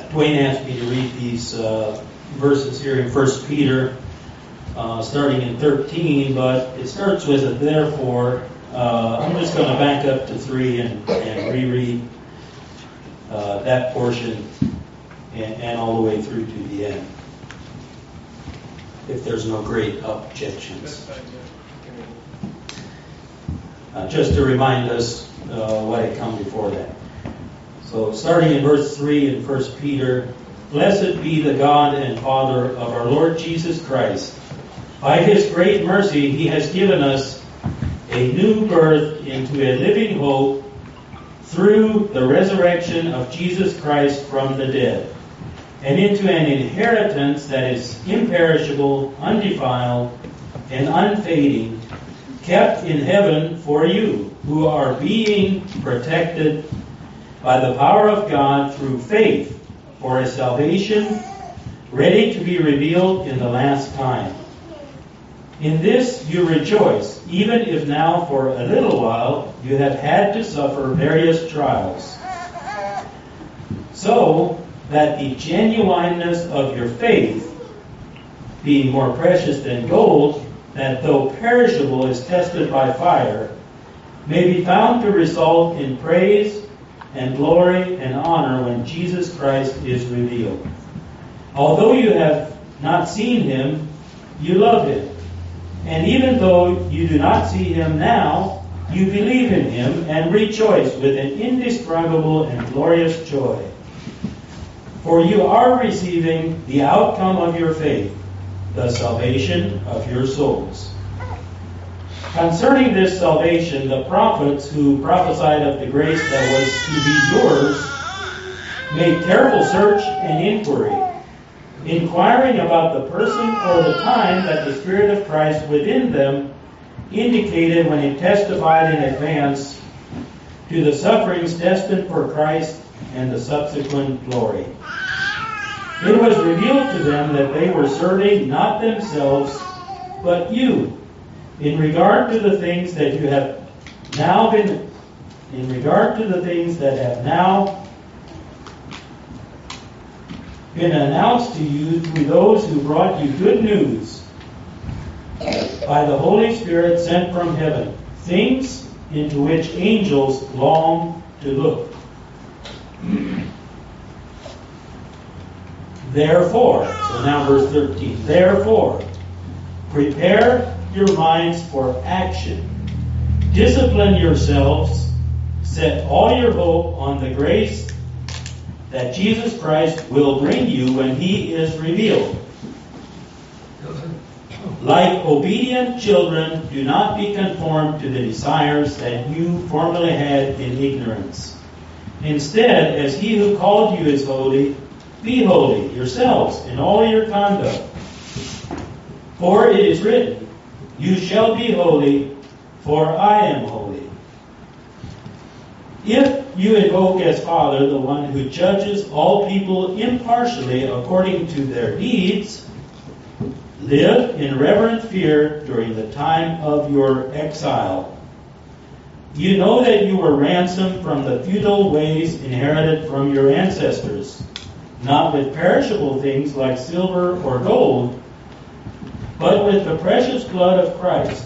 Dwayne asked me to read these verses here in 1 Peter, starting in 13, but it starts with a therefore. I'm just going to back up to 3 and reread that portion and all the way through to the end, if there's no great objections. Just to remind us what had come before that. So starting in verse 3 in 1 Peter, Blessed be the God and Father of our Lord Jesus Christ. By His great mercy He has given us a new birth into a living hope through the resurrection of Jesus Christ from the dead, and into an inheritance that is imperishable, undefiled, and unfading, kept in heaven for you, who are being protected by the power of God through faith, for a salvation ready to be revealed in the last time. In this you rejoice, even if now for a little while you have had to suffer various trials, so that the genuineness of your faith, being more precious than gold, that though perishable is tested by fire, may be found to result in praise and glory and honor when Jesus Christ is revealed. Although you have not seen Him, you love Him. And even though you do not see Him now, you believe in Him and rejoice with an indescribable and glorious joy. For you are receiving the outcome of your faith, the salvation of your souls. Concerning this salvation, the prophets who prophesied of the grace that was to be yours made careful search and inquiry, inquiring about the person or the time that the Spirit of Christ within them indicated when He testified in advance to the sufferings destined for Christ and the subsequent glory. It was revealed to them that they were serving not themselves, but you, in regard to the things that have now been announced to you through those who brought you good news by the Holy Spirit sent from heaven, things into which angels long to look. Therefore, so now verse 13, therefore, prepare your minds for action. Discipline yourselves. Set all your hope on the grace that Jesus Christ will bring you when He is revealed. Like obedient children, do not be conformed to the desires that you formerly had in ignorance. Instead, as He who called you is holy, be holy yourselves in all your conduct. For it is written, You shall be holy, for I am holy. If you invoke as Father the one who judges all people impartially according to their deeds, live in reverent fear during the time of your exile. You know that you were ransomed from the futile ways inherited from your ancestors, not with perishable things like silver or gold, but with the precious blood of Christ,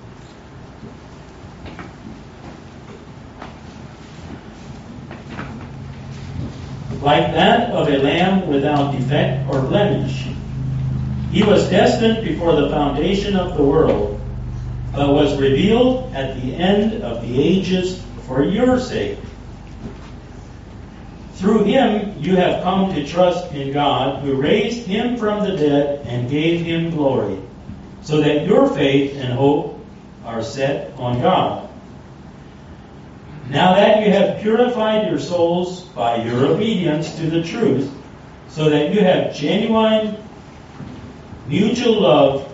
like that of a lamb without defect or blemish. He was destined before the foundation of the world, but was revealed at the end of the ages for your sake. Through Him you have come to trust in God, who raised Him from the dead and gave Him glory, so that your faith and hope are set on God. Now that you have purified your souls by your obedience to the truth, so that you have genuine mutual love,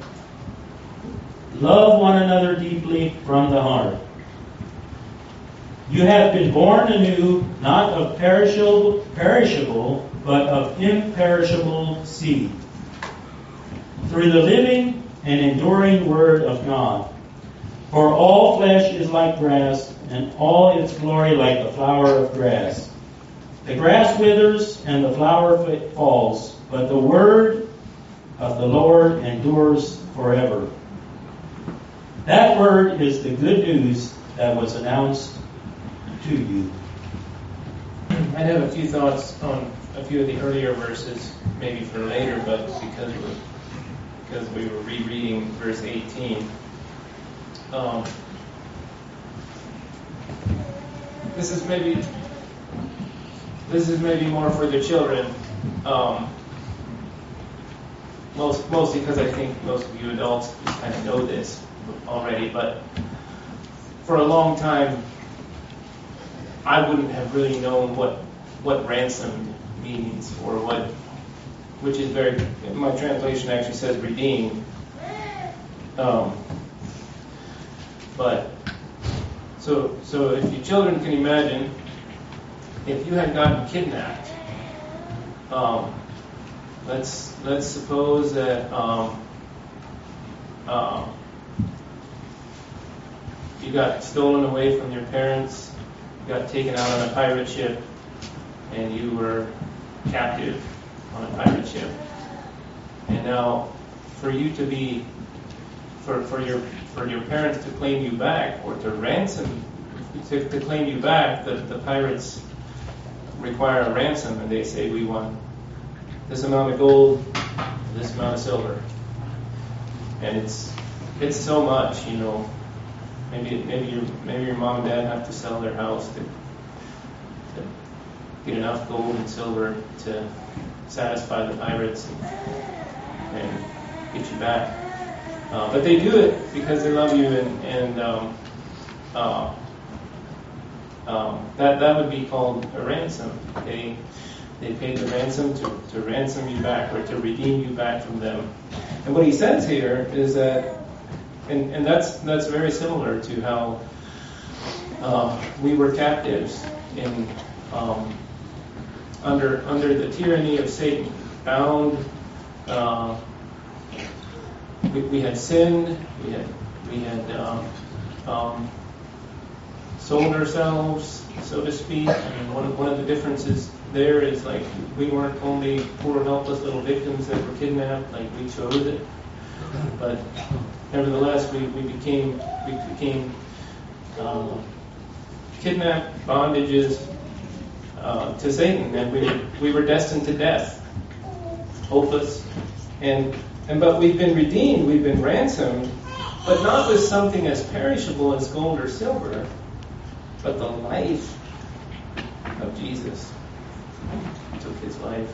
love one another deeply from the heart. You have been born anew, not of perishable, but of imperishable seed, through the living and enduring Word of God. For all flesh is like grass, and all its glory like the flower of grass. The grass withers and the flower falls, but the word of the Lord endures forever. That word is the good news that was announced to you. I have a few thoughts on a few of the earlier verses, maybe for later, but because we were rereading verse 18. This is maybe more for the children. Mostly because I think most of you adults kind of know this already, but for a long time I wouldn't have really known what ransomed means, or which is my translation actually says redeemed. But so if you children can imagine, if you had gotten kidnapped, let's suppose that you got stolen away from your parents, you got taken out on a pirate ship, and you were captive on a pirate ship. And now, for you to be, for your parents to claim you back, or to ransom, to claim you back, the pirates require a ransom, and they say, we want this amount of gold, this amount of silver. And it's so much, you know. Maybe your mom and dad have to sell their house to get enough gold and silver to satisfy the pirates and get you back. But they do it because they love you, and that would be called a ransom. They paid the ransom to ransom you back, or to redeem you back from them. And what he says here is that, and that's very similar to how we were captives in under the tyranny of Satan, bound. We had sinned. We had sold ourselves, so to speak. I mean, one of the differences there is, like, we weren't only poor, helpless little victims that were kidnapped, like we chose it, but nevertheless, we became kidnapped, bondages to Satan, and we were destined to death, hopeless, but we've been redeemed, we've been ransomed, but not with something as perishable as gold or silver, but the life of Jesus. He took his life.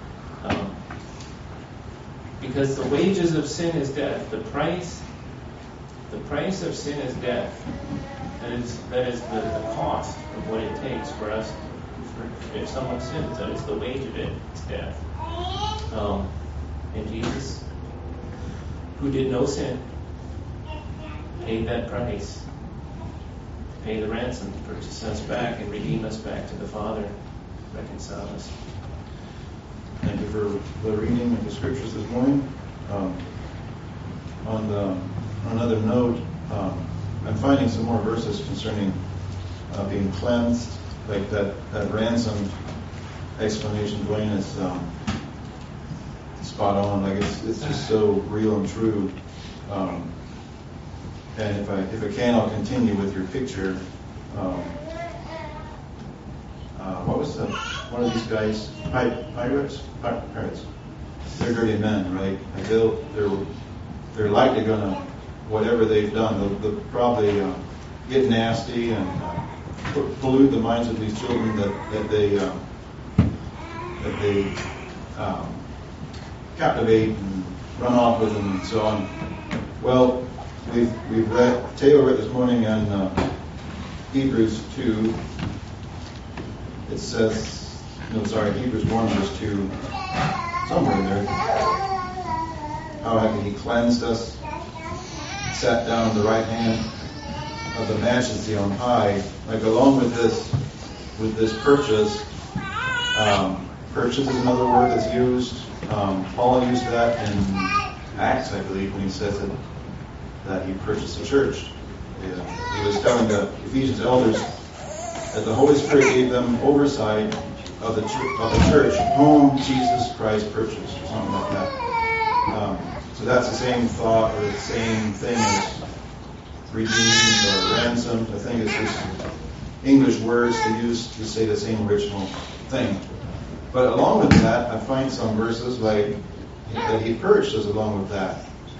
Because the wages of sin is death. The price of sin is death. That is the cost of what it takes for us. If someone sins, that is the wage of it. It's death. And Jesus, who did no sin, paid that price. Pay the ransom to purchase us back and redeem us back to the Father, reconcile us. Thank you for the reading of the scriptures this morning. On another note, I'm finding some more verses concerning being cleansed, like that ransom explanation. Dwayne is spot on. Like it's just so real and true. And if I can, I'll continue with your picture. What was one of these guys? Pirates. They're dirty men, right? Like they're likely gonna, whatever they've done, they'll probably get nasty and pollute the minds of these children that they captivate and run off with them and so on. Well, we've read, Teo read this morning in Hebrews 2. It says, Hebrews 1 verse 2, somewhere in there. How hath he cleansed us, sat down on the right hand of the majesty on high. Like along with this purchase, purchase is another word that's used. Paul used that in Acts, I believe, when he says that he purchased the church. He was telling the Ephesians elders that the Holy Spirit gave them oversight of the church, whom Jesus Christ purchased, or something like that. So that's the same thought or the same thing as redeemed or ransomed. I think it's just English words to use to say the same original thing. But along with that, I find some verses like that he purged us along with that.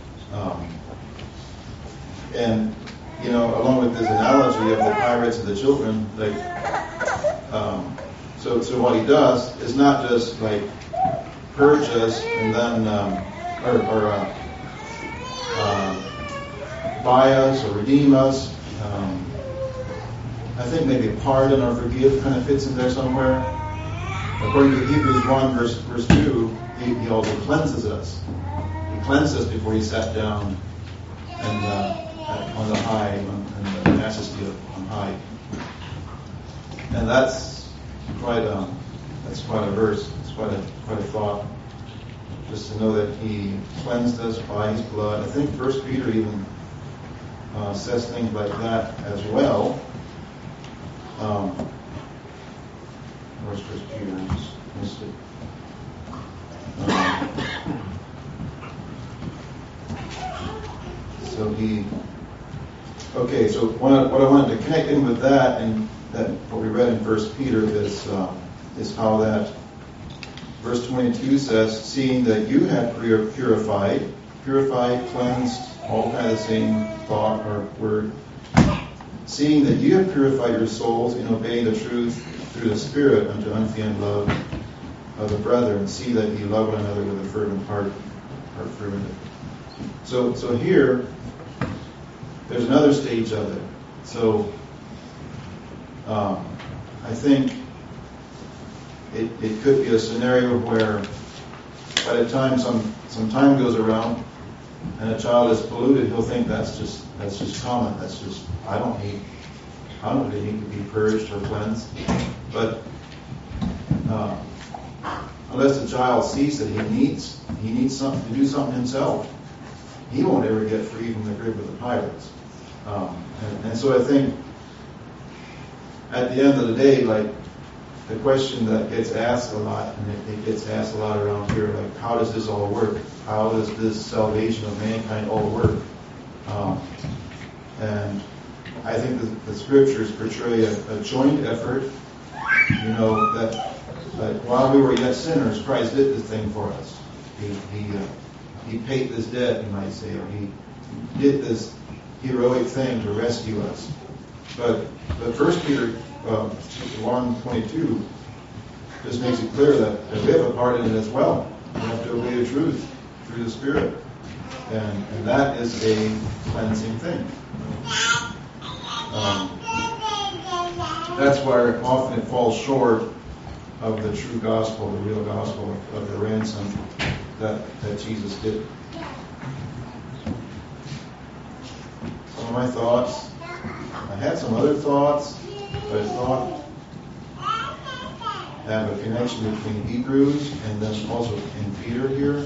And, you know, along with this analogy of the pirates and the children, like, so what he does is not just like purge us and then, buy us or redeem us. I think maybe pardon or forgive kind of fits in there somewhere. According to Hebrews 1 verse 2, he also cleanses us. He cleansed us before he sat down and on the high, on the majesty on high. And that's quite a verse. It's quite a thought. Just to know that he cleansed us by his blood. I think 1 Peter even says things like that as well. Where's 1 Peter? I just missed it. So what I wanted to connect in with that, and that what we read in 1 Peter is how that verse 22 says, seeing that you have purified, cleansed, all kind of the same thought or word. Seeing that you have purified your souls in obeying the truth through the Spirit unto unfeigned love of the brethren, see that you love one another with a fervent heart fervent. So here, there's another stage of it. So I think it could be a scenario where by the time some time goes around and a child is polluted, he'll think that's just common. That's just I don't really need to be purged or cleansed. But unless the child sees that he needs something to do something himself, he won't ever get free from the grip of the pirates. And so I think at the end of the day, like the question that gets asked a lot, and it gets asked a lot around here, like how does this all work? How does this salvation of mankind all work? And I think the scriptures portray a joint effort. You know that while we were yet sinners, Christ did this thing for us. He paid this debt, you might say, or he did this heroic thing to rescue us. But 1 Peter 1:22 just makes it clear that we have a part in it as well. We have to obey the truth through the Spirit. And that is a cleansing thing. That's where often it falls short of the true gospel, the real gospel of the ransom that Jesus did. Some of my thoughts. I had some other thoughts, but I thought have a connection between Hebrews and then also in Peter here.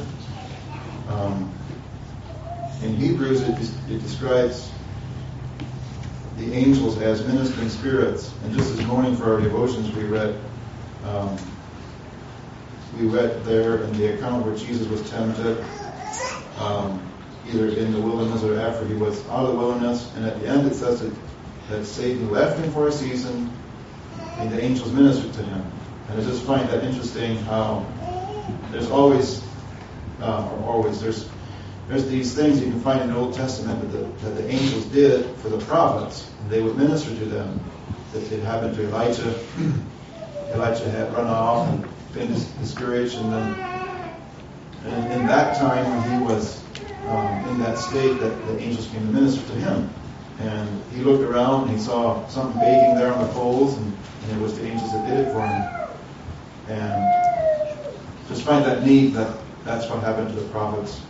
In Hebrews, it describes the angels as ministering spirits. And just this morning for our devotions, we read there in the account where Jesus was tempted, either in the wilderness or after he was out of the wilderness. And at the end, it says that Satan left him for a season, and the angels ministered to him. And I just find that interesting how there's always there's these things you can find in the Old Testament that the angels did for the prophets. And they would minister to them. It happened to Elijah. Elijah had run off and been discouraged, and in that time when he was in that state, that the angels came to minister to him. And he looked around and he saw something baking there on the coals, and it was the angels that did it for him. And just find that neat that that's what happened to the prophets.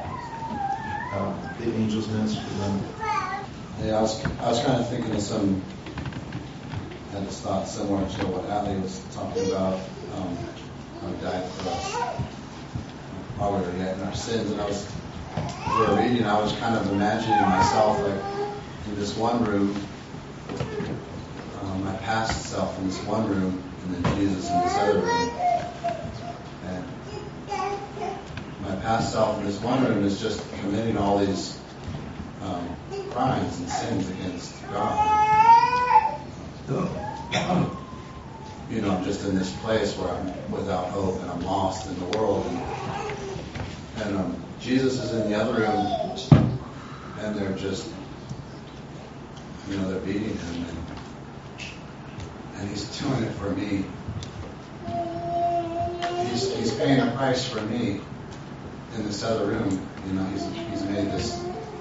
The angels ministered to them. Yeah, I was kind of thinking of some. I just thought similar to what Ali was talking about. How he died for us while we were yet in our sins, and we were reading. I was kind of imagining myself like in this one room, my past self in this one room, and then Jesus in this other room. And my past self in this one room is just committing all these crimes and sins against God. You know, I'm just in this place where I'm without hope and I'm lost in the world. And Jesus is in the other room, and they're just, you know, they're beating him, and he's doing it for me. He's paying a price for me in this other room. You know, he's made this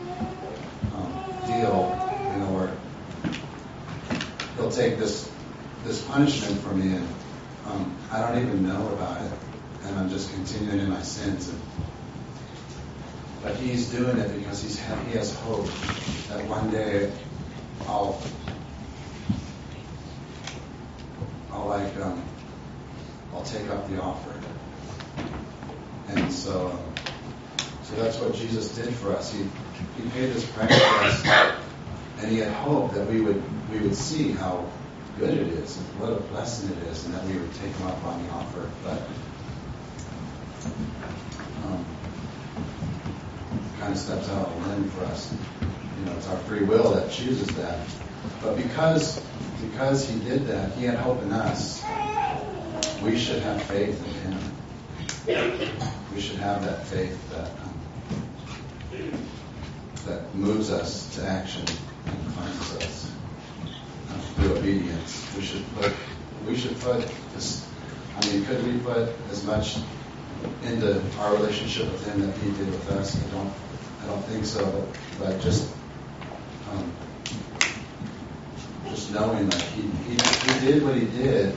deal, you know, where he'll take this punishment for me, and I don't even know about it, and I'm just continuing in my sins. But he's doing it because he has hope that one day I'll take up the offer. And so that's what Jesus did for us. He paid this price for us, and he had hope that we would see how good it is and what a blessing it is, and that we would take him up on the offer. But kind of steps out on a limb for us. You know, it's our free will that chooses that. But because he did that, he had hope in us. We should have faith in him. We should have that faith that moves us to action and cleanses us through obedience. We should put this. I mean, could we put as much into our relationship with him that he did with us? I don't think so. But just knowing that he did what he did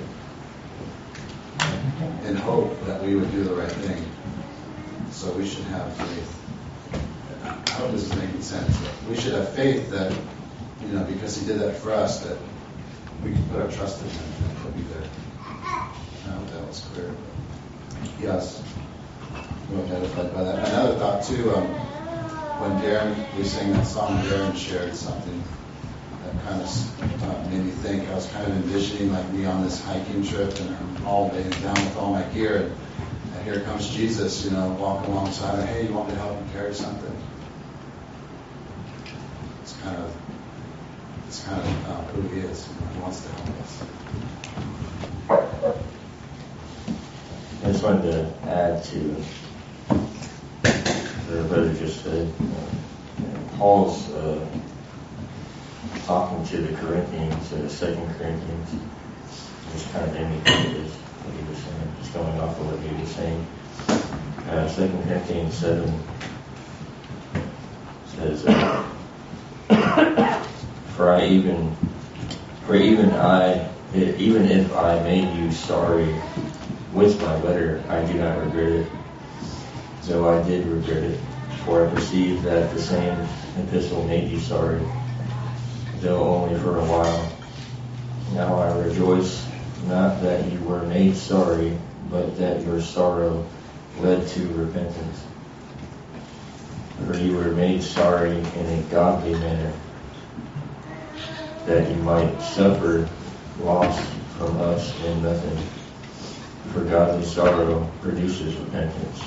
in hope that we would do the right thing. So we should have faith. I hope this is making sense. We should have faith that, you know, because he did that for us, that we can put our trust in him and he'll be there. I hope that was clear. Yes. We're identified by that. Another thought too, when we sang that song, Darren shared something that kind of made me think. I was kind of envisioning like me on this hiking trip, and I'm all laying down with all my gear, and here comes Jesus, you know, walking alongside me. Hey, you want me to help you carry something? It's kind of who he is. You know, he wants to help us. I just wanted to add to what our brother just said. Paul's talking to the Corinthians, 2 Corinthians, which kind of made me think of this, what he was saying, just going off of what he was saying. 2 Corinthians 7 says, even if I made you sorry with my letter, I do not regret it, though I did regret it, for I perceive that the same epistle made you sorry, though only for a while. Now I rejoice, not that you were made sorry, but that your sorrow led to repentance. For you were made sorry in a godly manner, that you might suffer loss from us in nothing. For godly sorrow produces repentance.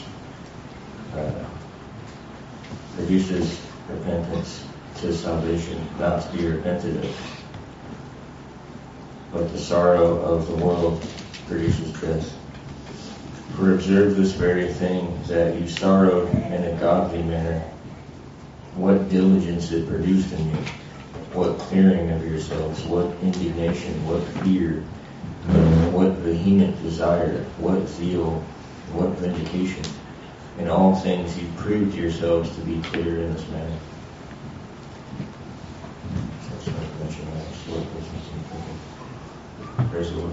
Produces repentance to salvation, not to be repented of. But the sorrow of the world produces death. For observe this very thing, that you sorrowed in a godly manner. What diligence it produced in you, what clearing of yourselves, what indignation, what fear, what vehement desire, what zeal, what vindication. In all things you proved yourselves to be clear in this manner. Praise the Lord.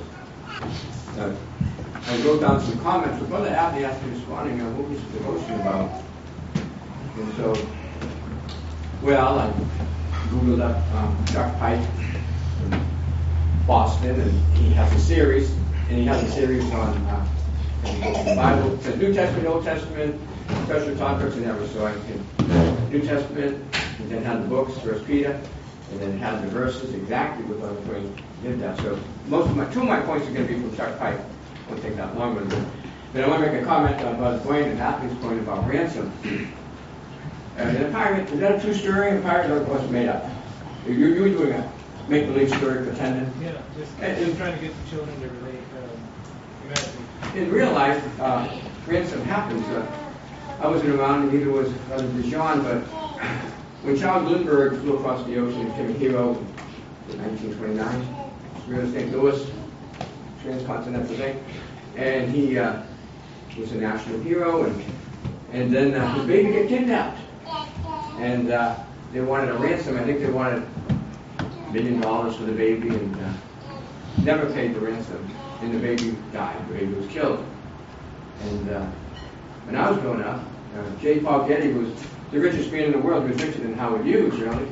I wrote down some comments. So Brother Abney asked me this morning, what was the devotion about? And so, well, I Googled up Chuck Pike from Boston, and he has a series, on the Bible, the New Testament, Old Testament, special topics and everything. So I can New Testament, and then have the books, 1 Peter, And then it had the verses exactly what Brother Twain did that. So two of my points are going to be from Chuck Pike. Won't take that long with it. But I want to make a comment on Brother Twain and Athlete's point about ransom. And a pirate, is that a true story? A pirate wasn't made up. You were doing a make-believe story, pretending. Yeah, just trying to get the children to relate, imagine. In real life, ransom happens. I wasn't around, and neither was Brother DeJean, but when Charles Lindbergh flew across the ocean and became a hero in 1929, we were in St. Louis, transcontinental thing, and he was a national hero, and then his baby got kidnapped, and they wanted a ransom. I think they wanted $1 million for the baby, and never paid the ransom, and the baby died. The baby was killed. And when I was growing up, J. Paul Getty was the richest man in the world. He was richer than Howard Hughes, really,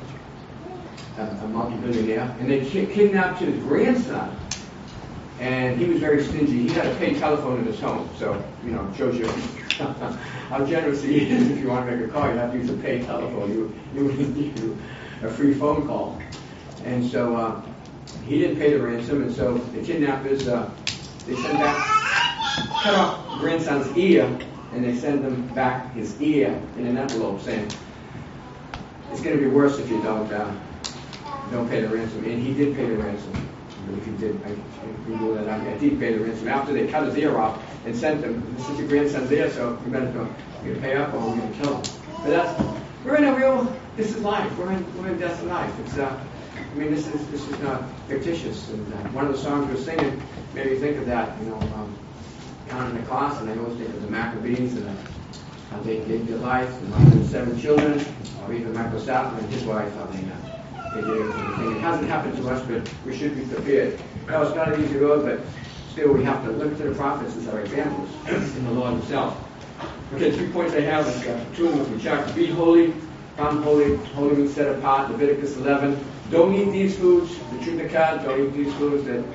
a multi-billionaire. And they kidnapped his grandson, and he was very stingy. He had to pay telephone in his home, so it shows you how generous he is. If you want to make a call, you have to use a paid telephone. You wouldn't need a free phone call. And so he didn't pay the ransom, and so the kidnappers they sent back, cut off the grandson's ear, and they send him back his ear in an envelope, saying, "It's going to be worse if you don't pay the ransom." And he did pay the ransom. If he did, I rule that out. I did pay the ransom after they cut his ear off and sent him. "This is your grandson's ear, so you better go. You're going to pay up, or we're going to kill him." But we're in a real. This is life. We're in death and life. It's this is not fictitious. And one of the songs we're singing made me think of that. Counting the cost, and I always think of the Maccabees and how they gave their life, and their 7 children, or even Michael Sattler and his wife, how they gave everything. It hasn't happened to us, but we should be prepared. No, it's not an easy road, but still we have to look to the prophets as our examples in the Lord himself. Okay, 3 points I have is 2 of them from Chuck. Be holy, come holy. Holy means set apart. Leviticus 11. Don't eat these foods. The truth of God, don't eat these foods that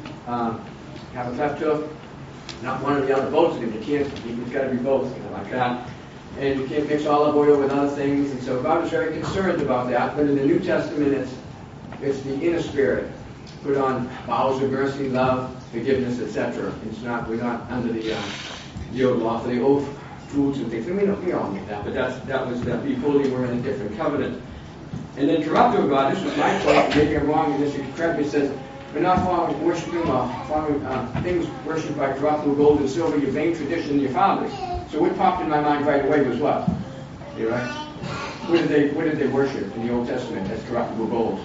have a cleft hoof. Not one or the other, both of them. It's got to be both, like that. And you can't mix olive oil with other things. And so God was very concerned about that. But in the New Testament, it's the inner spirit. Put on bowels of mercy, love, forgiveness, etc. We're not under the old law for the old foods and things. And we all know that. But that was be holy. We're in a different covenant. And then corruptible God. This was my point. Maybe I'm wrong in this. You correct me. It says, "We're not worshiping things worshipped by corruptible gold and silver, your vain tradition of your fathers." So what popped in my mind right away was what? You right? What did they worship in the Old Testament as corruptible gold?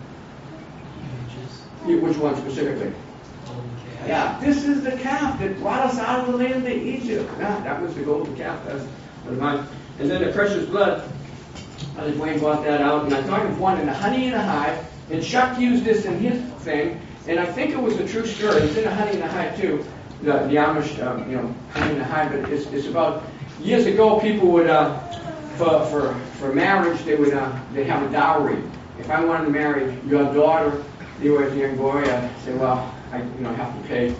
Which one specifically? Yeah, this is the calf that brought us out of the land of Egypt. Yeah, that was the golden calf. That's one of mine. And then the precious blood. Brother Dwayne brought that out, and I thought of one in the honey and a hive. And Chuck used this in his thing, and I think it was a true story. It's in the honey and the hive too. The Amish, honey and the hive. But it's about years ago. People would, for marriage, they'd have a dowry. If I wanted to marry your daughter, you were a young boy, I'd say, well, I have to pay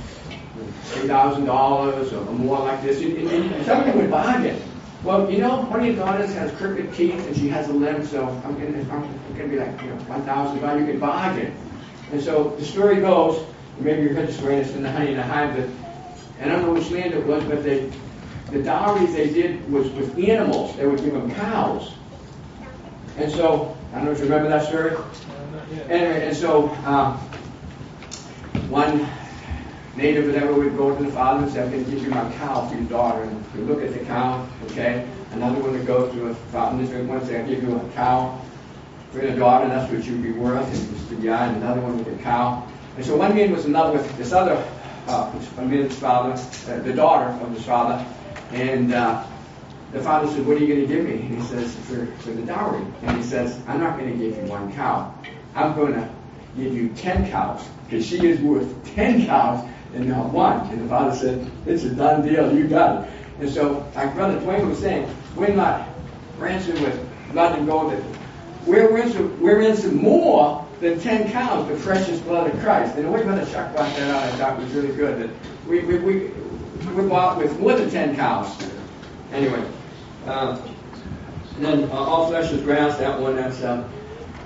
$3,000 or more like this. And somebody would bargain. Well, one of your daughters has crooked teeth and she has a limp, so I'm going to be like, $1,000. You can bargain. And so the story goes, maybe you heard the story, it's in the honey and the hive, and I don't know which land it was, but the dowries they did was with animals. They would give them cows. And so, I don't know if you remember that story. Anyway, and so one native or whatever would go to the father and say, "I'm going to give you my cow for your daughter." And you look at the cow, okay. Another one would go to a father and one say, "I'll give you a cow for your daughter, and that's what you'd be worth." And just the guy, and another one with a cow. And so one man was in love with this other man's father, the daughter of his father, and the father said, "What are you going to give me?" And he says, for the dowry. And he says, "I'm not going to give you one cow. I'm going to give you 10 cows, because she is worth 10 cows and not one." And the father said, "It's a done deal. You got it." And so, like Brother Twain was saying, we're not ransomed with blood and gold. We're ransomed more than 10 cows, the precious blood of Christ. And the way Brother Chuck brought that out, I thought was really good. That we're bought with more than 10 cows. Anyway, and then all flesh is grass. That one, that's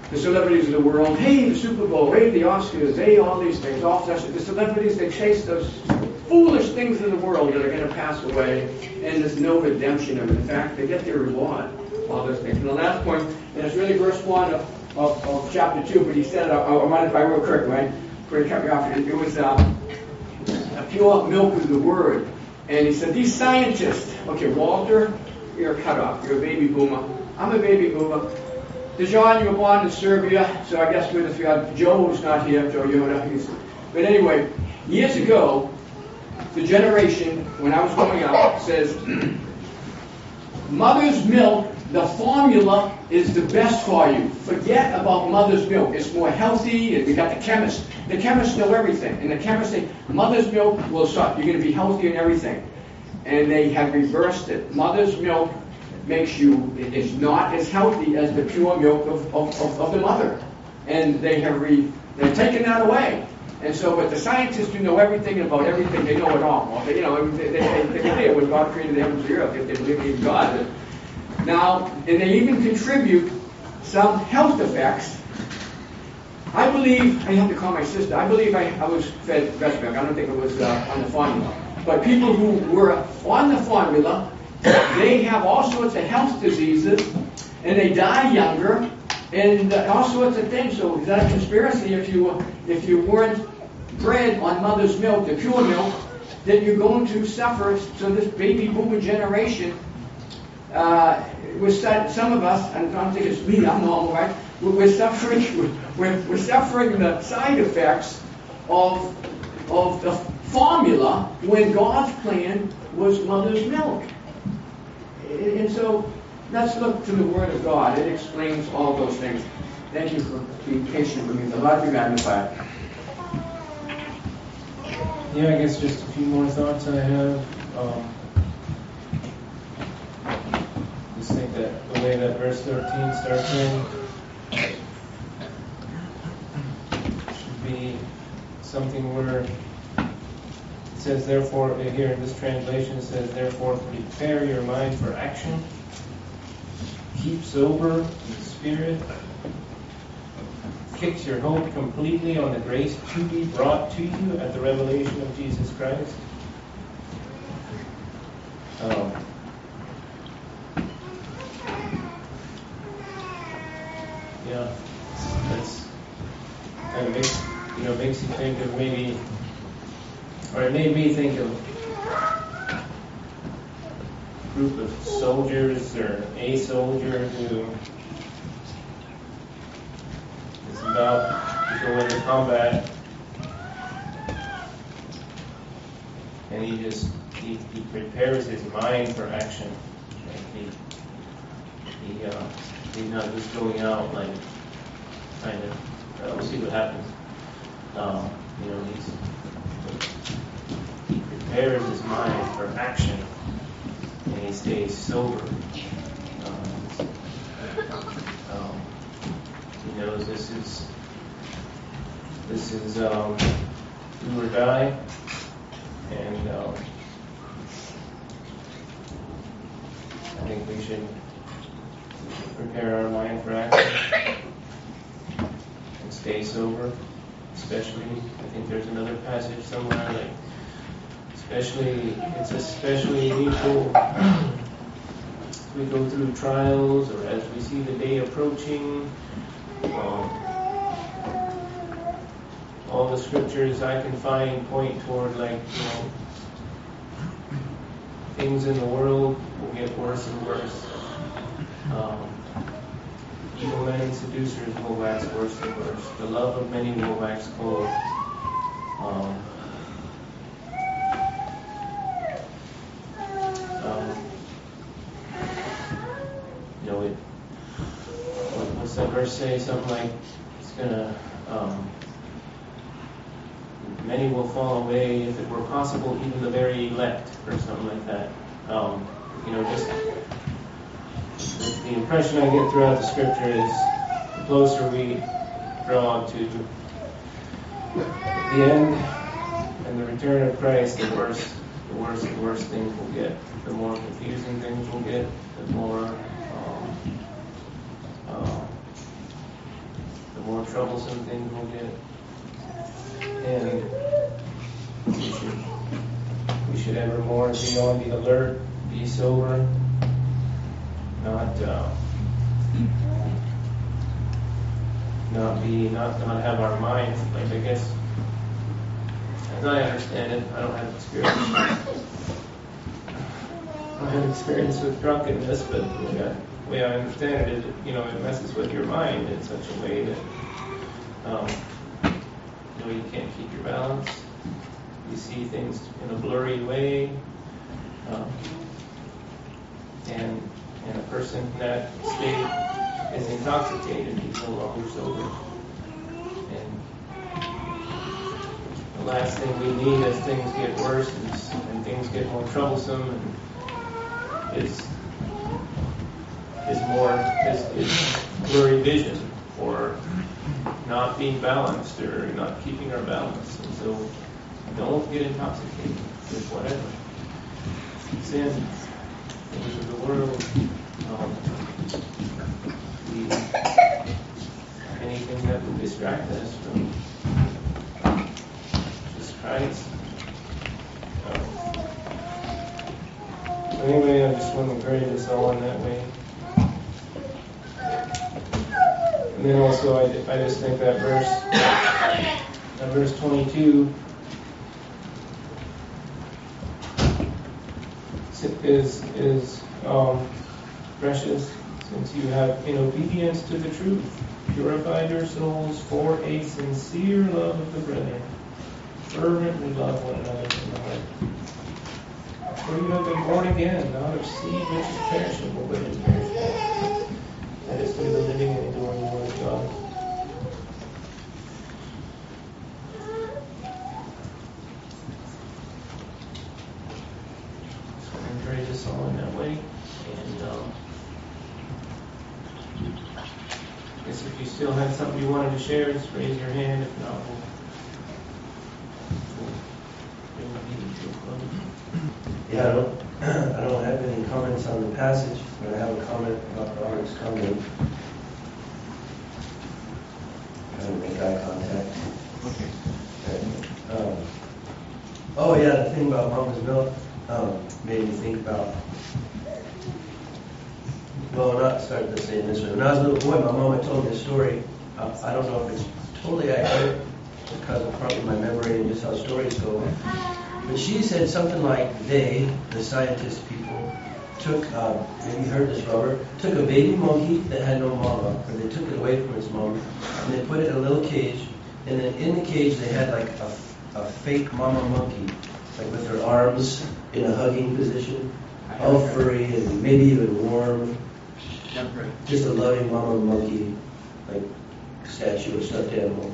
the celebrities of the world, hey, the Super Bowl, hey, the Oscars, hey, all these things, all such. The celebrities, they chase those foolish things in the world that are going to pass away, and there's no redemption of it. In fact, they get their reward, all those things. And the last point, and it's really verse 1 of chapter 2, but he said, I might if I wrote correct, right? Before he cut me off, it was a pure milk of the word. And he said, these scientists, okay, Walter, you're cut off, you're a baby boomer. I'm a baby boomer. Dijon, you were born in Serbia, so I guess we're the three. Joe's not here, Joe Yoda. But anyway, years ago, the generation, when I was growing up, says, mother's milk, the formula is the best for you. Forget about mother's milk. It's more healthy, and we got the chemists. The chemists know everything. And the chemists say, mother's milk will stop. You're going to be healthy and everything. And they have reversed it. Mother's milk makes you, it's not as healthy as the pure milk of the mother. And they've taken that away. And so, but the scientists who know everything about everything, they know it all. Well, they believe when God created the heavens and the earth, if they believe in God. Now, and they even contribute some health effects. I believe, I have to call my sister, I believe I was fed breast milk. I don't think it was on the formula. But people who were on the formula, they have all sorts of health diseases, and they die younger, and all sorts of things. So is that a conspiracy? If you weren't bred on mother's milk, the pure milk, then you're going to suffer. So this baby boomer generation, some of us, and I don't think it's me, I'm normal, right? We're suffering the side effects of the formula when God's plan was mother's milk. And so let's look to the Word of God. It explains all those things. Thank you for being patient with me. The Lord be magnified. Yeah, I guess just a few more thoughts I have. Just think that the way that verse 13 starts in should be something where it says, therefore, here in this translation it says, therefore, prepare your mind for action. Keep sober in the Spirit. Fix your hope completely on the grace to be brought to you at the revelation of Jesus Christ. Yeah, that's kind of makes you think of maybe, or it made me think of a group of soldiers or a soldier who is about to go into combat, and he prepares his mind for action. He's not just going out like kind of we'll see what happens. He prepares his mind for action, and he stays sober. He knows this is do or die, and I think we should prepare our mind for action and stay sober. Especially, I think there's another passage somewhere like, it's especially needful as we go through trials or as we see the day approaching. All the scriptures I can find point toward things in the world will get worse and worse. Evil men and seducers will wax worse and worse. The love of many will wax cold. What's that verse say? Something like it's gonna. Many will fall away, if it were possible, even the very elect, or something like that. Just the impression I get throughout the scripture is the closer we draw to the end and the return of Christ, the worse things will get. The more confusing things will get, the more more troublesome things will get. And we should evermore be on the alert, be sober, not have our minds, like, I guess, as I understand it, I don't have experience with drunkenness, but the way I understand it is, it messes with your mind in such a way that, you can't keep your balance. You see things in a blurry way, and a person in that state is intoxicated. He's no longer sober. And the last thing we need as things get worse and things get more troublesome is blurry vision, or not being balanced, or not keeping our balance. And so don't get intoxicated with whatever. Sin, things of the world, anything that will distract us from Jesus Christ. Anyway, I just want to encourage us all in that way. And then also, I just think that verse 22 is precious, since you have, in obedience to the truth, purified your souls for a sincere love of the brethren, fervently love one another in the heart. For you have been born again, not of seed which is perishable, but imperishable. That is through the living and enduring Word of God. So I encourage us all in that way. And I guess if you still had something you wanted to share, just raise your hand. If not, we'll bring the meeting to a close. Yeah, I don't have any comments on the passage, but I have a comment about Robert's comment. Trying to make eye contact. Okay. Oh yeah, the thing about mama's milk made me think about. Well, not start this saying this way. When I was a little boy, my mama told me a story. I don't know if it's totally accurate because of probably my memory and just how stories go. But she said something like they, the scientist people, took, maybe you heard this, Robert, took a baby monkey that had no mama, or they took it away from its mom, and they put it in a little cage, and then in the cage they had like a fake mama monkey, like with her arms in a hugging position, all furry and maybe even warm. Just a loving mama monkey, like statue or stuffed animal.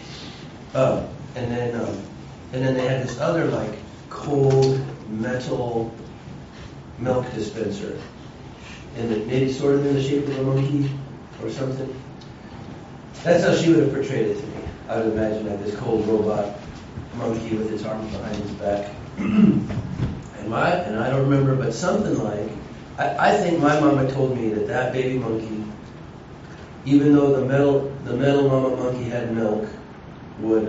And then they had this other like cold metal milk dispenser, and it maybe sort of in the shape of a monkey or something. That's how she would have portrayed it to me. I would imagine like this cold robot monkey with its arms behind its back. And I don't remember, but something like, I think my mama told me that baby monkey, even though the metal mama monkey had milk, would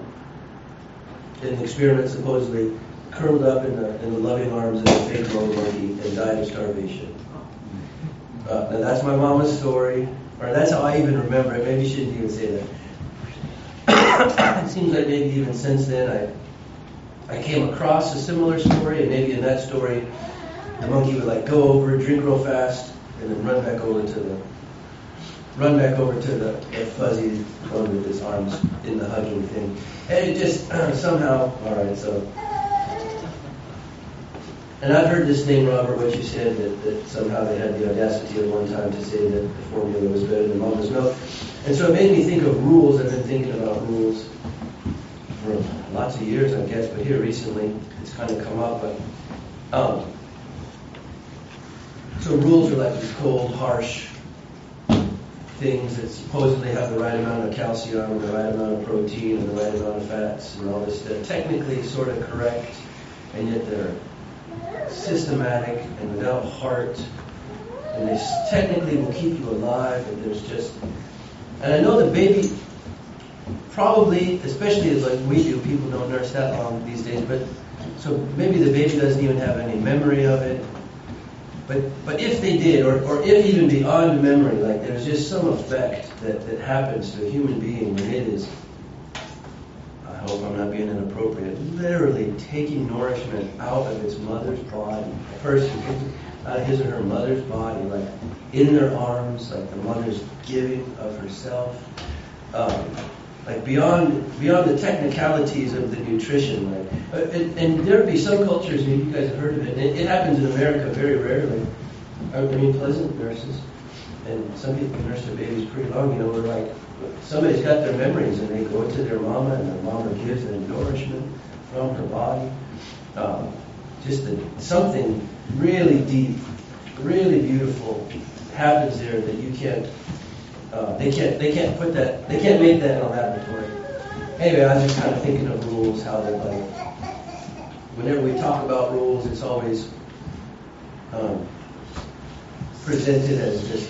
in the experiment supposedly curled up in the loving arms of the fake mama monkey and died of starvation. Now that's my mama's story, or that's how I even remember it. Maybe she didn't even say that. It seems like maybe even since then I came across a similar story, and maybe in that story the monkey would like go over, drink real fast, and then run back over to the fuzzy one with his arms in the hugging thing. And it just somehow, all right, so. And I've heard this name, Robert, what you said, that somehow they had the audacity at one time to say that the formula was better than mama's milk. And so it made me think of rules. I've been thinking about rules for lots of years, I guess, but here recently it's kind of come up. But so rules are like these cold, harsh things that supposedly have the right amount of calcium and the right amount of protein and the right amount of fats and all this stuff. Technically sort of correct, and yet they're systematic and without heart, and they technically will keep you alive, and there's just And I know the baby probably, especially like we do, people don't nurse that long these days, but so maybe the baby doesn't even have any memory of it. But if they did, or if even beyond memory, like there's just some effect that happens to a human being when it is, I hope I'm not being inappropriate, literally taking nourishment out of its mother's body. A person out of his or her mother's body, like in their arms, like the mother's giving of herself. Like beyond the technicalities of the nutrition, like, and there would be some cultures, maybe you guys have heard of it. It happens in America very rarely. I mean, pleasant nurses, and some people can nurse their babies pretty long. Where like somebody's got their memories, and they go to their mama, and their mama gives them nourishment from her body. Something really deep, really beautiful happens there that you can't. They can't put that. They can't make that in a laboratory. Anyway, I was just kind of thinking of rules, how they're like. Whenever we talk about rules, it's always presented as just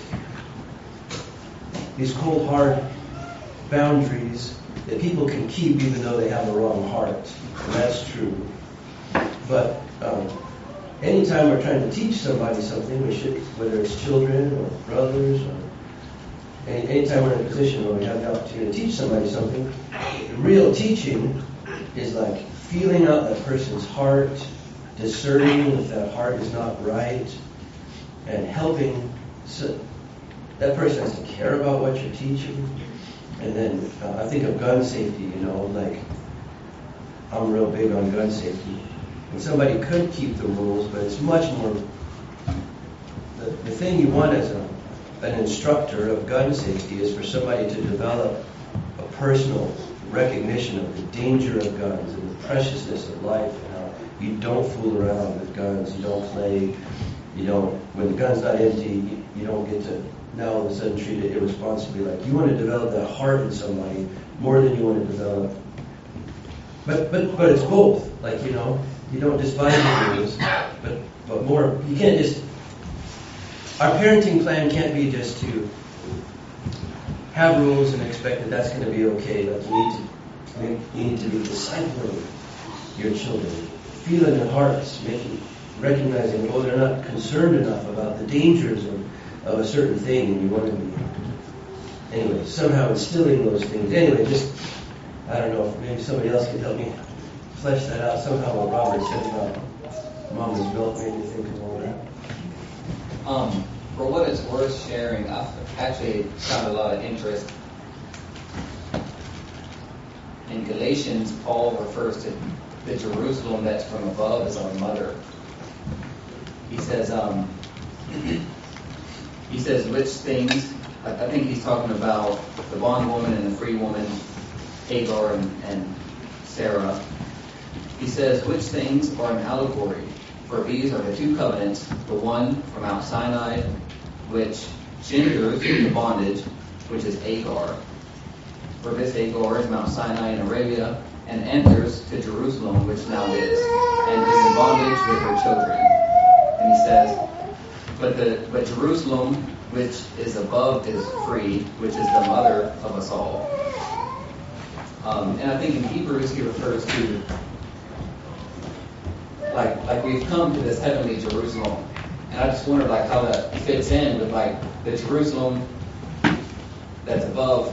these cold, hard boundaries that people can keep even though they have the wrong heart. And that's true. But anytime we're trying to teach somebody something, we should, whether it's children or brothers or anytime we're in a position where we have the opportunity to teach somebody something, real teaching is like feeling out that person's heart, discerning if that heart is not right, and helping. So that person has to care about what you're teaching. And then I think of gun safety, like I'm real big on gun safety. And somebody could keep the rules, but it's much more, the thing you want as an instructor of gun safety is for somebody to develop a personal recognition of the danger of guns and the preciousness of life and how you don't fool around with guns, you don't play, when the gun's not empty, you don't get to now all of a sudden treat it irresponsibly. Like you want to develop that heart in somebody more than you want to develop. But it's both. Like, you don't despise the rules, but more, you can't just. Our parenting plan can't be just to have rules and expect that that's going to be okay. Like you need to be discipling your children, feeling their hearts, recognizing, they're not concerned enough about the dangers of a certain thing, and you want to be. Anyway, somehow instilling those things. Anyway, I don't know, maybe somebody else can help me flesh that out. Somehow what Robert said about mama's milk made me think of all that. For what it's worth sharing, I've actually found a lot of interest. In Galatians, Paul refers to the Jerusalem that's from above as our mother. He says which things, I think he's talking about the bondwoman and the free woman, Hagar and Sarah. He says, which things are an allegory? For these are the two covenants, the one from Mount Sinai, which genders the bondage, which is Hagar. For this Hagar is Mount Sinai in Arabia, and enters to Jerusalem, which now is, and is in bondage with her children. And he says, but Jerusalem, which is above, is free, which is the mother of us all. And I think in Hebrews he refers to like we've come to this heavenly Jerusalem, and I just wonder how that fits in with the Jerusalem that's above.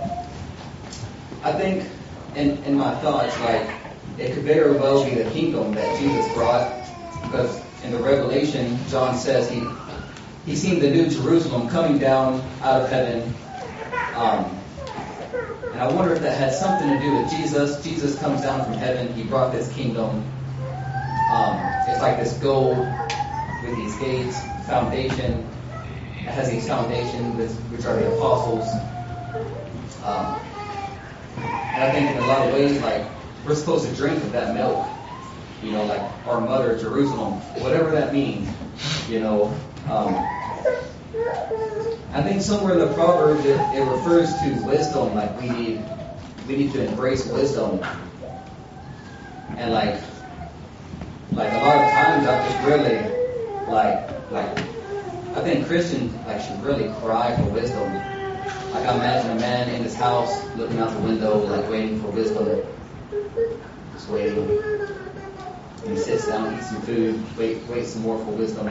I think in my thoughts, it could very well be the kingdom that Jesus brought, because in the Revelation, John says he seen the new Jerusalem coming down out of heaven. And I wonder if that had something to do with Jesus. Jesus comes down from heaven. He brought this kingdom. It's like this gold with these gates, foundation. It has these foundations, which are the apostles. And I think in a lot of ways, we're supposed to drink of that milk. Our mother, Jerusalem, whatever that means. I think somewhere in the Proverbs it refers to wisdom, we need to embrace wisdom. And a lot of times I just really I think Christians should really cry for wisdom. Like I imagine a man in his house looking out the window, like waiting for wisdom. Just waiting. And he sits down, eats some food, wait some more for wisdom.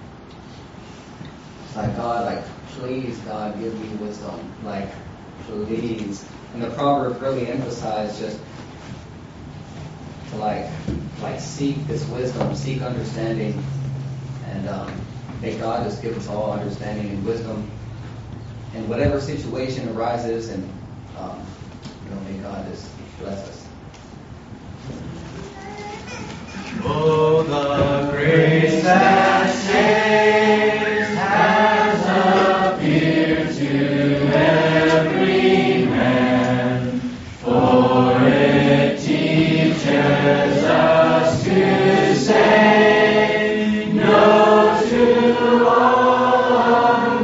It's like, God, like, please, God, give me wisdom. Like, please. And the proverb really emphasized just to like seek this wisdom, seek understanding, and may God just give us all understanding and wisdom in whatever situation arises, and may God just bless us. Oh, the grace that saves has appeared to every man, for it teaches us to say no to all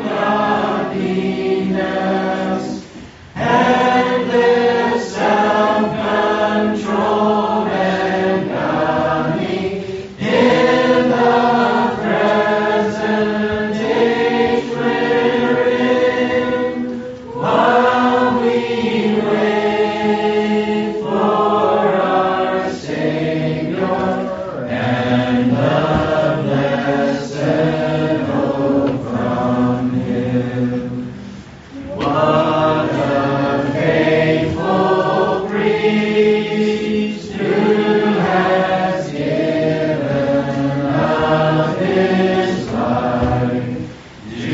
ungodliness, endless self-control and in the present age we're in, while we wait for our Savior and the blessed hope from Him. What a faithful priest who has given of His life to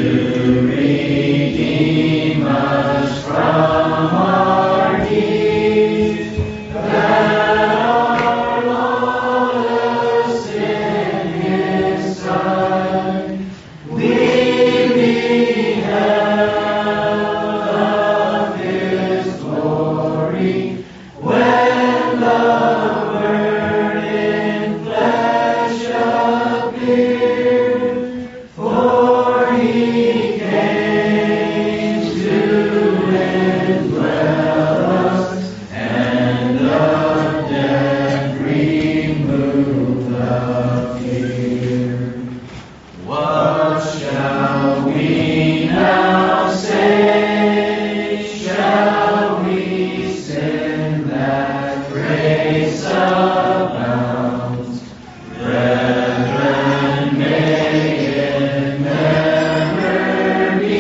redeem us from our deeds, that are lawless in His sight. We beheld of His glory when the Word in flesh appeared, for He came to indwell us, and of death remove the fear. What shall we now say? Shall we sin that grace abounds? Brethren, may it never be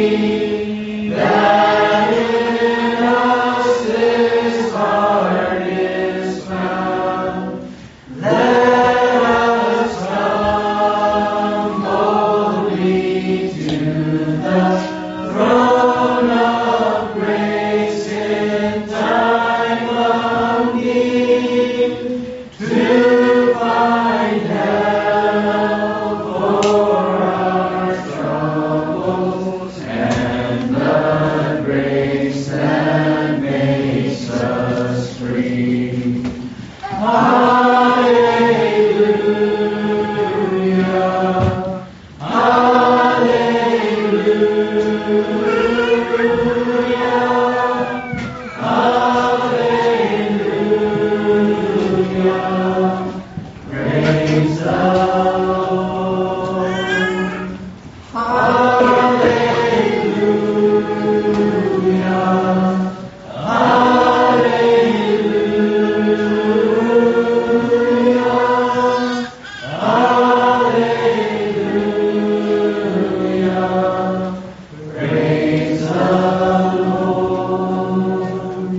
that in us this heart is found. Let us come boldly to the throne of grace in time of need, to find help for our troubles and the grace that makes us free. Hallelujah, hallelujah, hallelujah. Praise the Lord. Hallelujah, hallelujah, hallelujah. Praise the Lord.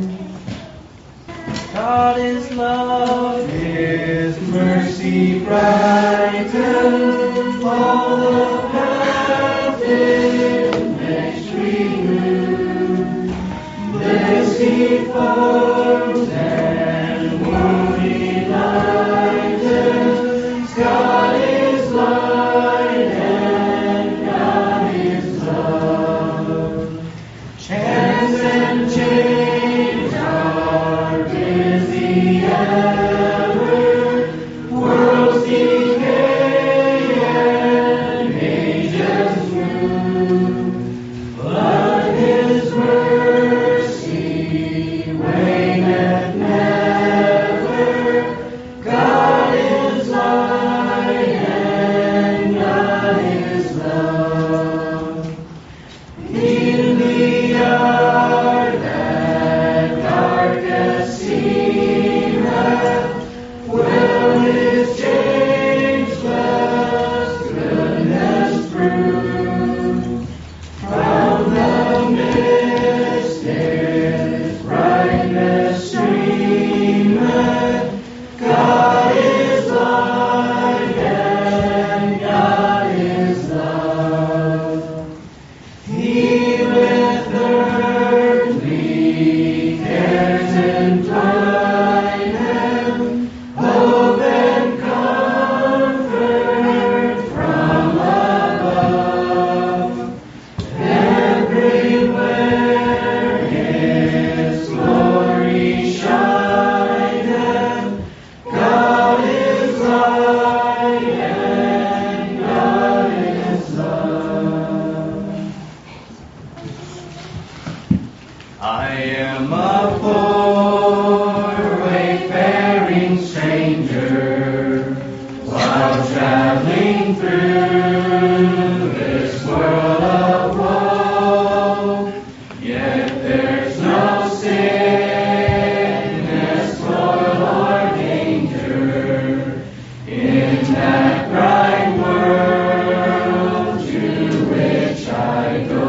God is love, His mercy brightens all the path in which we move. Mercy forms and wounded lightens. God is light and God is love. Chance and change are busy ever. Worlds decay and ages move, but His mercy waits traveling through this world of woe, yet there's no sickness, toil, or danger in that bright world to which I go.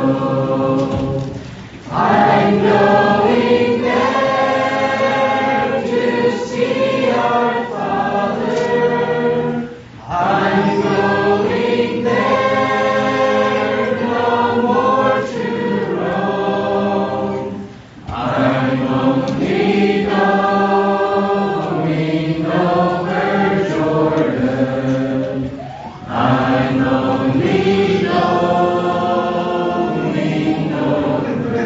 I'm going there to see our Father. I'm going there, no more to roam. I'm only going over Jordan. I'm only going over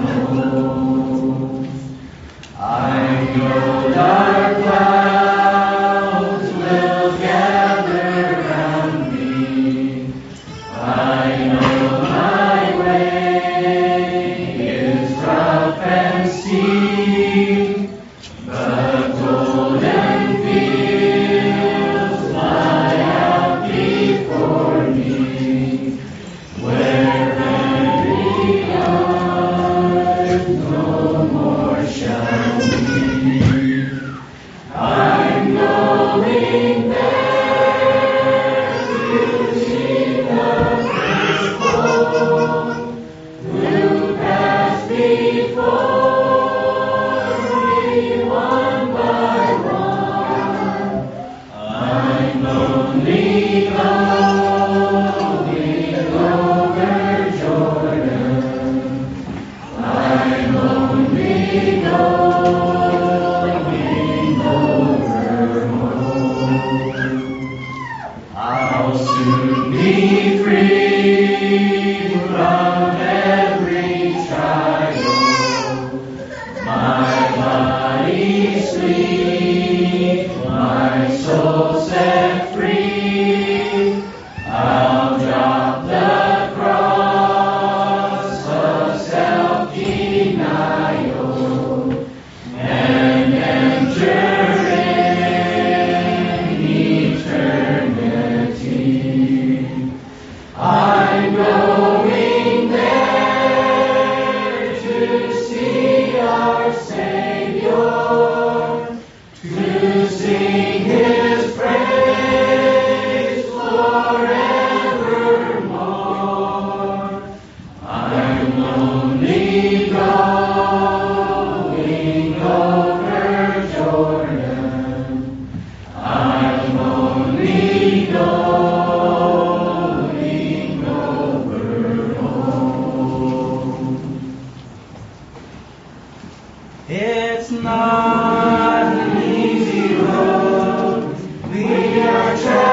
home. I know dark clouds will gather round me. I know my way is rough and steep, but golden fields lie out before me, where every eye no more shall be. I'm going there to see the faithful who pass before me one by one. I'm only going over Jordan. I'm only going over home. I'll soon be free from every trial. My body sleep, my soul set free. I'll drop the cross of self-denial and enter in eternity. I'm going there to see our Savior, to sing His praise forevermore. I'm only going over Jordan. I'm only going over home. It's not an easy road we are traveling.